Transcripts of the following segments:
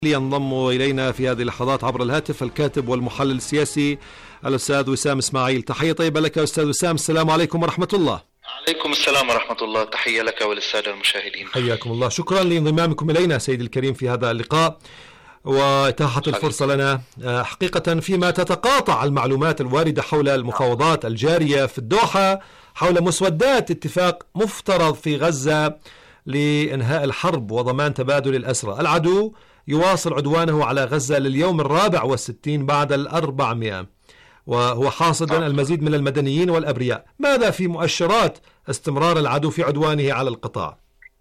ينضم إلينا في هذه اللحظات عبر الهاتف الكاتب والمحلل السياسي الأستاذ وسام إسماعيل. تحية طيبة لك أستاذ وسام، السلام عليكم ورحمة الله. عليكم السلام ورحمة الله، تحية لك وللسادة المشاهدين. حياكم الله، شكرا لانضمامكم إلينا سيدي الكريم في هذا اللقاء وإتاحة الفرصة لنا. حقيقة فيما تتقاطع المعلومات الواردة حول المفاوضات الجارية في الدوحة حول مسودات اتفاق مفترض في غزة لإنهاء الحرب وضمان تبادل الأسرى، العدو يواصل عدوانه على غزة لليوم 64 بعد 400، وهو حاصدا المزيد من المدنيين والأبرياء. ماذا في مؤشرات استمرار العدو في عدوانه على القطاع؟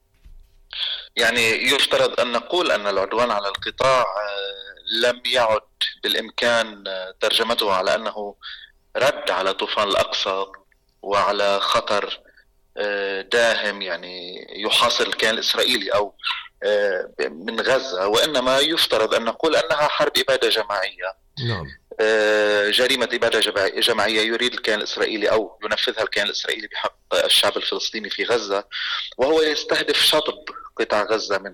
يعني يفترض أن نقول أن العدوان على القطاع لم يعد بالإمكان ترجمته على أنه رد على طوفان الأقصى وعلى خطر داهم يعني يحاصر الكيان الإسرائيلي أو من غزة، وإنما يفترض أن نقول أنها حرب إبادة جماعية. نعم. جريمة إبادة جماعية يريد الكيان الإسرائيلي أو ينفذها الكيان الإسرائيلي بحق الشعب الفلسطيني في غزة، وهو يستهدف شطب قطاع غزة من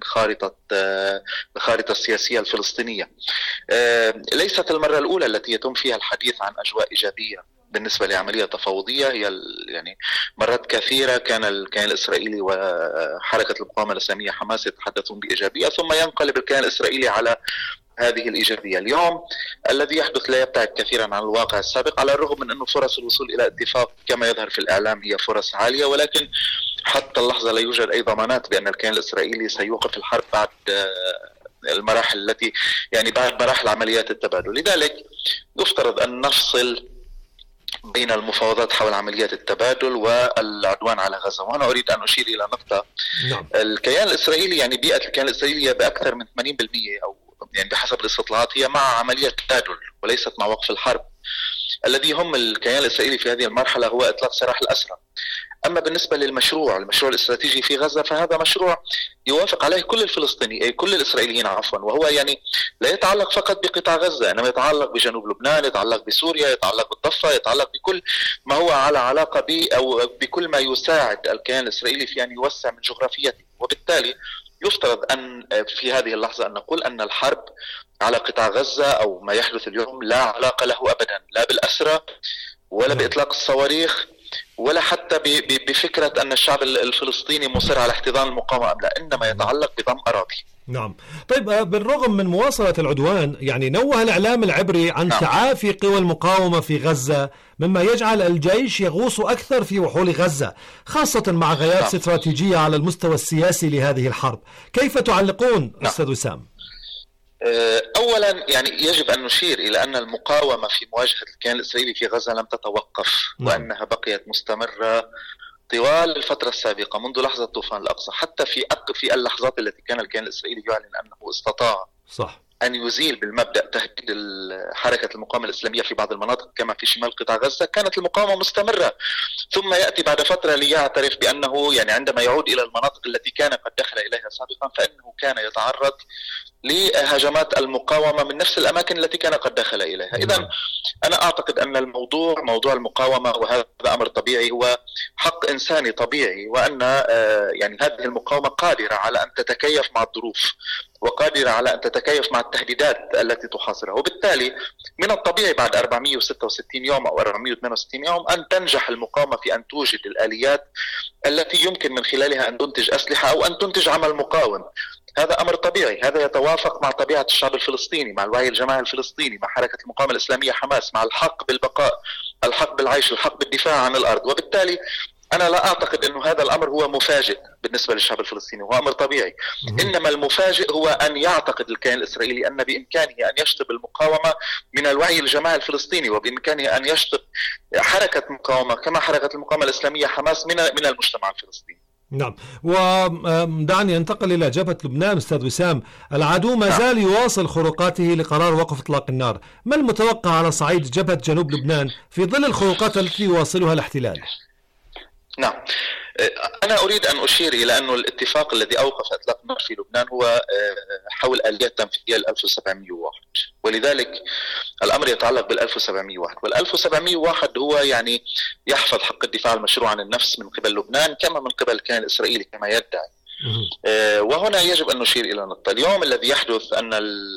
الخارطة السياسية الفلسطينية. ليست المرة الأولى التي يتم فيها الحديث عن أجواء إيجابية بالنسبة لعملية تفاوضية. هي يعني مرات كثيرة كان الكيان الإسرائيلي وحركة المقاومة الإسلامية حماس يتحدثون بإيجابية، ثم ينقلب الكيان الإسرائيلي على هذه الإيجابية. اليوم الذي يحدث لا يبتعد كثيرا عن الواقع السابق، على الرغم من أنه فرص الوصول إلى اتفاق كما يظهر في الإعلام هي فرص عالية، ولكن حتى اللحظة لا يوجد أي ضمانات بأن الكيان الإسرائيلي سيوقف الحرب بعد المراحل التي يعني بعد مراحل عمليات التبادل. لذلك يفترض أن نفصل بين المفاوضات حول عمليات التبادل والعدوان على غزة. وأنا أريد أن أشير إلى نقطة. نعم. الكيان الإسرائيلي يعني بيئة الكيان الإسرائيلية بأكثر من 80% أو يعني بحسب الاستطلاعات هي مع عملية تبادل وليست مع وقف الحرب. الذي يهم الكيان الإسرائيلي في هذه المرحلة هو إطلاق سراح الأسرى. أما بالنسبة المشروع الاستراتيجي في غزة، فهذا مشروع يوافق عليه كل الفلسطينيين كل الإسرائيليين عفوا، وهو يعني لا يتعلق فقط بقطاع غزة، إنما يتعلق بجنوب لبنان، يتعلق بسوريا، يتعلق بالضفة، يتعلق بكل ما هو على علاقة ب أو بكل ما يساعد الكيان الإسرائيلي في أن يوسع من جغرافيته. وبالتالي يفترض أن في هذه اللحظة أن نقول أن الحرب على قطاع غزة أو ما يحدث اليوم لا علاقة له أبدا لا بالأسرى ولا بإطلاق الصواريخ ولا حتى بفكرة أن الشعب الفلسطيني مصر على احتضان المقاومة أم لا، إنما يتعلق بضم أراضي. نعم. طيب، بالرغم من مواصلة العدوان يعني نوه الإعلام العبري عن تعافي قوى المقاومة في غزة، مما يجعل الجيش يغوص أكثر في وحول غزة، خاصة مع غايات استراتيجية على المستوى السياسي لهذه الحرب. كيف تعلقون أستاذ وسام؟ أولا يعني يجب أن نشير إلى أن المقاومة في مواجهة الكيان الإسرائيلي في غزة لم تتوقف، وأنها بقيت مستمرة طوال الفترة السابقة منذ لحظة طوفان الأقصى، حتى في اللحظات التي كان الكيان الإسرائيلي يعلن أنه استطاع أن يزيل بالمبدأ تهديد حركة المقاومة الإسلامية في بعض المناطق كما في شمال قطاع غزة، كانت المقاومة مستمرة. ثم يأتي بعد فترة ليعترف بأنه يعني عندما يعود إلى المناطق التي كان قد دخل إليها سابقا فإنه كان يتعرض لهجمات المقاومة من نفس الأماكن التي كان قد دخل إليها. إذن أنا أعتقد أن موضوع المقاومة، وهذا أمر طبيعي، هو حق إنساني طبيعي، وأن يعني هذه المقاومة قادرة على أن تتكيف مع الظروف وقادرة على أن تتكيف مع التهديدات التي تحاصرها. وبالتالي من الطبيعي بعد 466 يوم أو 468 يوم أن تنجح المقاومة في أن توجد الآليات التي يمكن من خلالها أن تنتج أسلحة أو أن تنتج عمل مقاوم. هذا أمر طبيعي، هذا يتوافق مع طبيعة الشعب الفلسطيني، مع الوعي الجماعي الفلسطيني، مع حركة المقاومة الإسلامية حماس، مع الحق بالبقاء، الحق بالعيش، الحق بالدفاع عن الأرض. وبالتالي أنا لا أعتقد أنه هذا الأمر هو مفاجئ بالنسبة للشعب الفلسطيني، هو أمر طبيعي. إنما المفاجئ هو أن يعتقد الكيان الإسرائيلي أن بإمكانه أن يشطب المقاومة من الوعي الجماعي الفلسطيني، وبإمكانه أن يشطب حركة مقاومة كما حركة المقاومة الإسلامية حماس من المجتمع الفلسطيني. نعم. ودعني أنتقل إلى جبهة لبنان أستاذ وسام. العدو ما زال يواصل خروقاته لقرار وقف إطلاق النار، ما المتوقع على صعيد جبهة جنوب لبنان في ظل الخروقات التي يواصلها الاحتلال؟ نعم، أنا أريد أن أشير إلى أن الاتفاق الذي أوقف إطلاق النار في لبنان هو حول آليات تنفيذية 1701، ولذلك الأمر يتعلق بال1701. وال1701 هو يعني يحفظ حق الدفاع المشروع عن النفس من قبل لبنان كما من قبل الكيان الإسرائيلي كما يدعي. وهنا يجب أن نشير إلى نقطة. اليوم الذي يحدث أن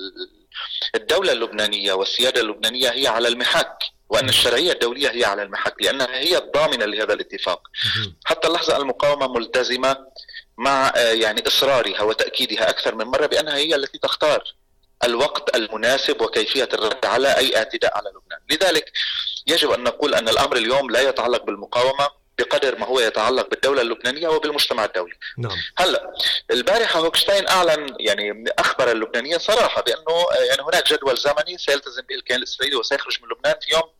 الدولة اللبنانية والسيادة اللبنانية هي على المحك، وأن الشرعية الدولية هي على المحك، لأنها هي الضامنة لهذا الاتفاق. حتى اللحظة المقاومة ملتزمة مع يعني إصرارها وتأكيدها أكثر من مرة بأنها هي التي تختار الوقت المناسب وكيفية الرد على أي اعتداء على لبنان. لذلك يجب أن نقول أن الأمر اليوم لا يتعلق بالمقاومة بقدر ما هو يتعلق بالدولة اللبنانية وبالمجتمع الدولي. نعم. هلا البارحة هوكشتاين أعلن يعني أخبر اللبنانيين صراحة بأنه يعني هناك جدول زمني سيلتزم به الكيان الإسرائيلي وسيخرج من لبنان في يوم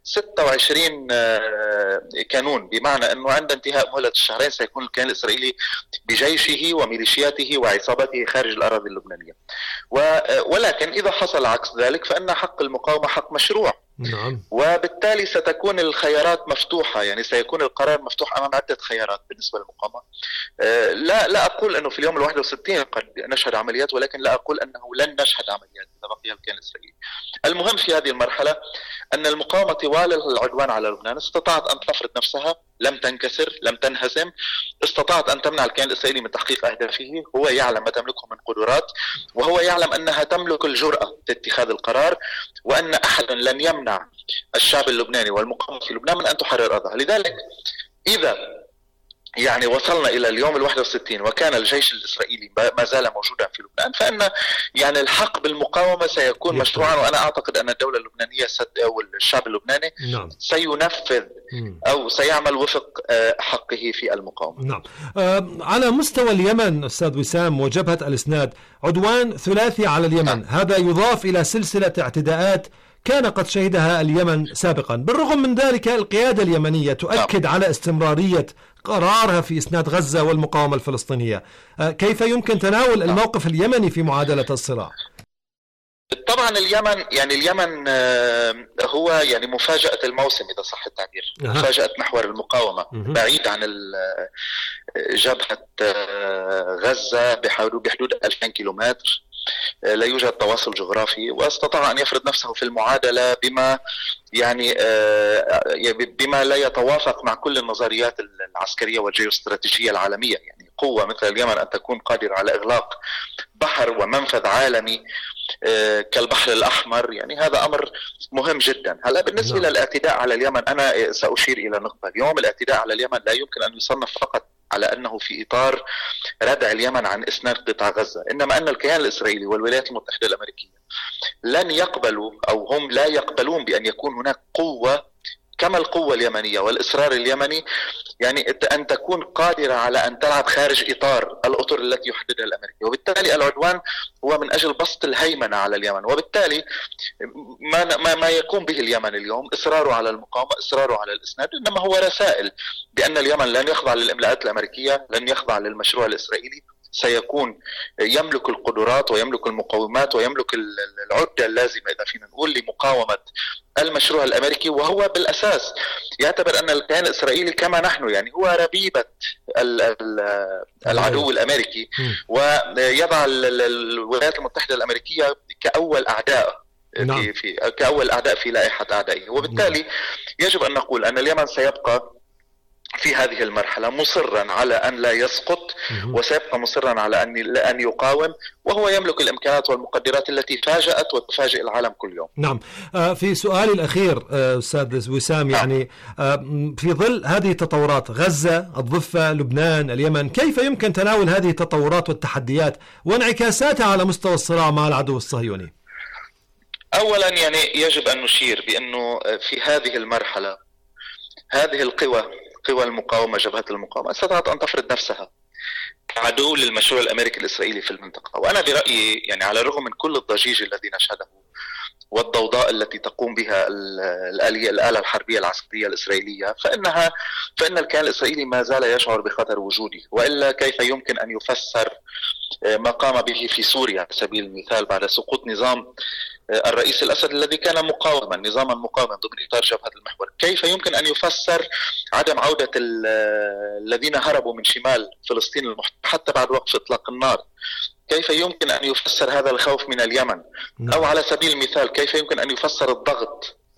26 كانون، بمعنى أنه عند انتهاء مهلة الشهرين سيكون الكيان الإسرائيلي بجيشه وميليشياته وعصابته خارج الأراضي اللبنانية. ولكن إذا حصل عكس ذلك فإن حق المقاومة حق مشروع. نعم. وبالتالي ستكون الخيارات مفتوحة، يعني سيكون القرار مفتوح أمام عدة خيارات بالنسبة للمقاومة. لا أقول أنه في اليوم 61 قد نشهد عمليات، ولكن لا أقول أنه لن نشهد عمليات إذا بقي الكيان الإسرائيلي. المهم في هذه المرحلة أن المقاومة طوال العدوان على لبنان استطاعت أن تفرض نفسها، لم تنكسر، لم تنهزم، استطاعت أن تمنع الكيان الإسرائيلي من تحقيق أهدافه. هو يعلم ما تملكه من قدرات، وهو يعلم أنها تملك الجرأة في اتخاذ القرار، وأن أحد لن يمنع الشعب اللبناني والمقاومة في لبنان من أن تحرر أرضها. لذلك إذا يعني وصلنا إلى اليوم 61 وكان الجيش الإسرائيلي ما زال موجودا في لبنان، فإن يعني الحق بالمقاومة سيكون مشروعا. وأنا أعتقد أن الدولة اللبنانية أو الشعب اللبناني سينفذ أو سيعمل وفق حقه في المقاومة. نعم. على مستوى اليمن أستاذ وسام وجبهة الإسناد، عدوان ثلاثي على اليمن، هذا يضاف إلى سلسلة اعتداءات كان قد شهدها اليمن سابقا. بالرغم من ذلك القيادة اليمنية تؤكد على استمرارية قرارها في إسناد غزة والمقاومة الفلسطينية. كيف يمكن تناول الموقف اليمني في معادلة الصراع؟ طبعا اليمن هو يعني مفاجأة الموسم إذا صح التعبير، مفاجأة محور المقاومة بعيد عن جبهة غزة بحدود 2000 كيلومتر. لا يوجد تواصل جغرافي، واستطاع أن يفرض نفسه في المعادلة بما لا يتوافق مع كل النظريات العسكرية والجيوستراتيجية العالمية. يعني قوة مثل اليمن أن تكون قادرة على إغلاق بحر ومنفذ عالمي كالبحر الأحمر، يعني هذا أمر مهم جدا. هلا بالنسبة للاعتداء على اليمن، أنا سأشير إلى نقطة. اليوم الاعتداء على اليمن لا يمكن أن يصنف فقط على أنه في إطار ردع اليمن عن إسناد قطاع غزة، إنما أن الكيان الإسرائيلي والولايات المتحدة الأمريكية لن يقبلوا أو هم لا يقبلون بأن يكون هناك قوة كما القوة اليمنية والإصرار اليمني، يعني أن تكون قادرة على أن تلعب خارج إطار الأطر التي يحددها الأمريكي. وبالتالي العدوان هو من أجل بسط الهيمنة على اليمن، وبالتالي ما يقوم به اليمن اليوم إصراره على المقاومة، إصراره على الإسناد، إنما هو رسائل بأن اليمن لن يخضع للإملاءات الأمريكية، لن يخضع للمشروع الإسرائيلي، سيكون يملك القدرات ويملك المقومات ويملك العدة اللازمة إذا فينا نقول لمقاومة المشروع الأمريكي. وهو بالأساس يعتبر أن الكيان الإسرائيلي كما نحن، يعني هو ربيبة العدو الأمريكي، ويضع الولايات المتحدة الأمريكية كأول أعداء كأول أعداء في لائحة أعدائه. وبالتالي يجب أن نقول أن اليمن سيبقى في هذه المرحلة مصرا على أن لا يسقط، وسيبقى مصرا على أن يقاوم، وهو يملك الإمكانات والمقدرات التي فاجأت وتفاجئ العالم كل يوم. نعم. في سؤالي الأخير أستاذ وسام، يعني في ظل هذه التطورات، غزة، الضفة، لبنان، اليمن، كيف يمكن تناول هذه التطورات والتحديات وانعكاساتها على مستوى الصراع مع العدو الصهيوني؟ أولا يعني يجب أن نشير بأنه في هذه المرحلة هذه قوى المقاومة، جبهة المقاومة، استطاعت أن تفرض نفسها كعدو للمشروع الأمريكي الإسرائيلي في المنطقة. وأنا برأيي يعني على الرغم من كل الضجيج الذي نشهده والضوضاء التي تقوم بها الآلة الحربية العسكرية الإسرائيلية، فإن الكيان الإسرائيلي ما زال يشعر بخطر وجودي، وإلا كيف يمكن أن يفسر ما قام به في سوريا على سبيل المثال بعد سقوط نظام الرئيس الأسد الذي كان نظاما مقاوما ضمن إطار جبهة المحور؟ كيف يمكن أن يفسر عدم عودة الذين هربوا من شمال فلسطين حتى بعد وقف إطلاق النار؟ كيف يمكن أن يفسر هذا الخوف من اليمن؟ أو على سبيل المثال كيف يمكن أن يفسر الضغط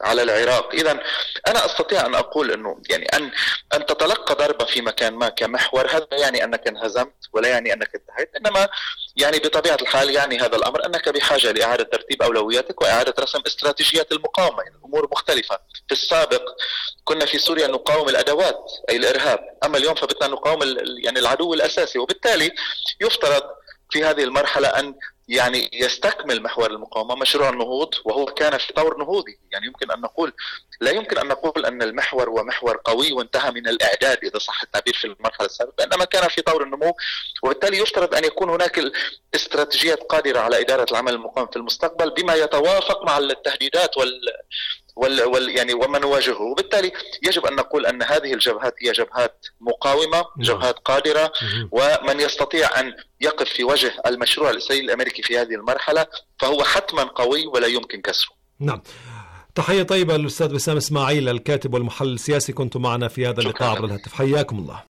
على العراق. إذا أنا أستطيع أن أقول أنه يعني أن تتلقى ضربة في مكان ما كمحور، هذا يعني أنك انهزمت ولا يعني أنك انتهيت، إنما يعني بطبيعة الحال يعني هذا الأمر أنك بحاجة لإعادة ترتيب أولوياتك وإعادة رسم استراتيجيات المقاومة. يعني الأمور مختلفة. في السابق كنا في سوريا نقاوم الأدوات أي الإرهاب، أما اليوم فبدنا نقاوم يعني العدو الأساسي، وبالتالي يفترض في هذه المرحلة أن يعني يستكمل محور المقاومة مشروع النهوض، وهو كان في طور نهوضي. يعني يمكن أن نقول لا يمكن أن نقول أن المحور هو محور قوي وانتهى من الإعداد إذا صح التعبير في المرحلة السابقة، إنما كان في طور النمو، وبالتالي يفترض أن يكون هناك استراتيجيات قادرة على إدارة العمل المقاوم في المستقبل بما يتوافق مع التهديدات يعني وما نواجهه. وبالتالي يجب أن نقول أن هذه الجبهات هي جبهات مقاومة، جبهات قادرة، ومن يستطيع أن يقف في وجه المشروع الإسرائيلي الأمريكي في هذه المرحلة فهو حتما قوي ولا يمكن كسره. نعم. تحية طيبة للأستاذ وسام إسماعيل، الكاتب والمحلل السياسي، كنت معنا في هذا اللقاء عبر الهاتف. حياكم الله.